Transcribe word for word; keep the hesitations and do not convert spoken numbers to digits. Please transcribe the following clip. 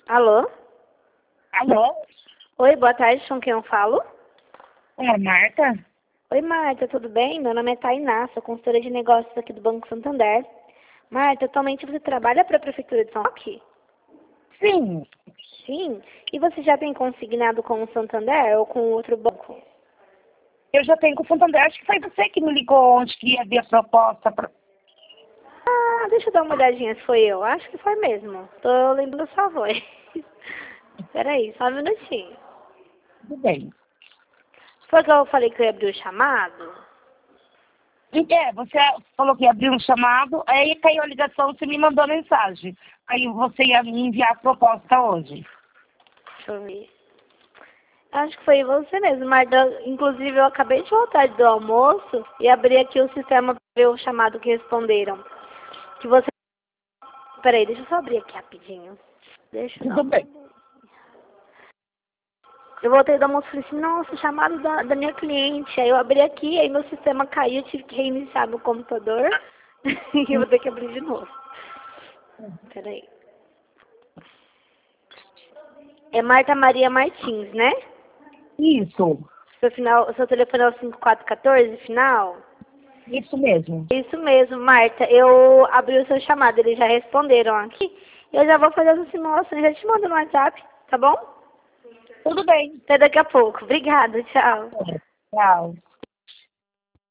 Alô? Alô? Oi, boa tarde, com quem eu falo? É, Marta? Oi, Marta, tudo bem? Meu nome é Tainá, sou consultora de negócios aqui do Banco Santander. Marta, atualmente você trabalha para a Prefeitura de São Roque? Sim. Sim. E você já tem consignado com o Santander ou com outro banco? Eu já tenho com o Santander. Acho que foi você que me ligou ontem que ia ver a proposta. Pra... Ah, deixa eu dar uma olhadinha se foi eu. Acho que foi mesmo. Tô lembrando sua voz. Peraí, só um minutinho. Tudo bem. Foi que eu falei que eu ia abrir o chamado? É, você falou que ia abrir um chamado, aí caiu a ligação, você me mandou a mensagem. Aí você ia me enviar a proposta hoje. Deixa eu ver. Acho que foi você mesmo, Marta. Inclusive, eu acabei de voltar do almoço e abri aqui o sistema para ver o chamado que responderam. Que você... Peraí, deixa eu só abrir aqui rapidinho. Deixa eu Tudo não. bem. Eu voltei do almoço e falei assim, nossa, chamado da, da minha cliente. Aí eu abri aqui, aí meu sistema caiu, eu tive que reiniciar meu computador. E eu vou ter que abrir de novo. Peraí. É Marta Maria Martins, né? Isso. Seu, final, seu telefone é o cinco quatro um quatro, final? Isso mesmo. Isso mesmo, Marta. Eu abri o seu chamado, eles já responderam aqui. Eu já vou fazer essa simulação e já te mando no WhatsApp, tá bom? Tudo bem. Até daqui a pouco. Obrigada, tchau. Tchau.